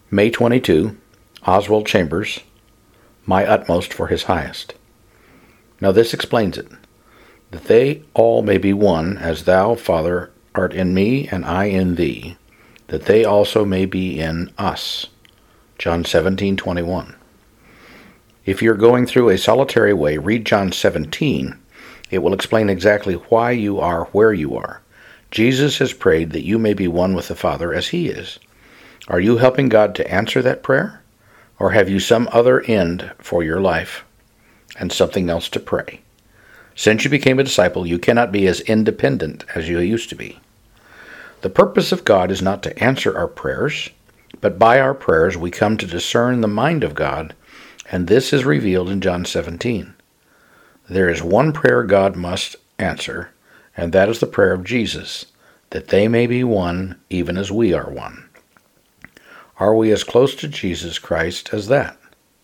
May 22, Oswald Chambers, My Utmost for His Highest. Now this explains it, that they all may be one, as thou, Father, art in me, and I in thee, that they also may be in us. John 17:21. If you're going through a solitary way, read John 17. It will explain exactly why you are where you are. Jesus has prayed that you may be one with the Father as He is. Are you helping God to answer that prayer? Or have you some other end for your life and something else to pray? Since you became a disciple, you cannot be as independent as you used to be. The purpose of God is not to answer our prayers, but by our prayers we come to discern the mind of God, and this is revealed in John 17. There is one prayer God must answer, and that is the prayer of Jesus, that they may be one even as we are one. Are we as close to Jesus Christ as that?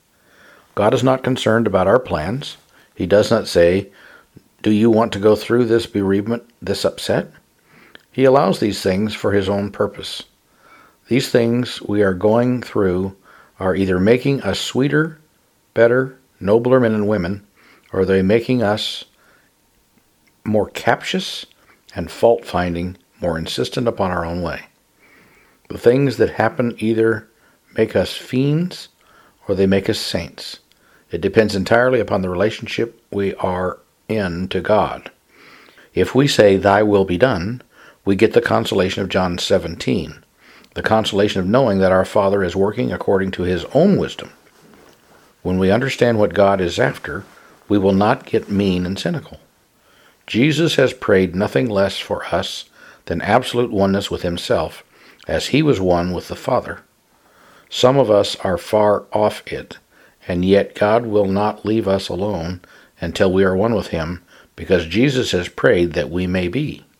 God is not concerned about our plans. He does not say, "Do you want to go through this bereavement, this upset?" He allows these things for His own purpose. These things we are going through are either making us sweeter, better, nobler men and women, or are they making us more captious and fault-finding, more insistent upon our own way. The things that happen either make us fiends or they make us saints. It depends entirely upon the relationship we are in to God. If we say, "Thy will be done," we get the consolation of John 17, the consolation of knowing that our Father is working according to His own wisdom. When we understand what God is after, we will not get mean and cynical. Jesus has prayed nothing less for us than absolute oneness with Himself, as He was one with the Father. Some of us are far off it, and yet God will not leave us alone until we are one with Him, because Jesus has prayed that we may be.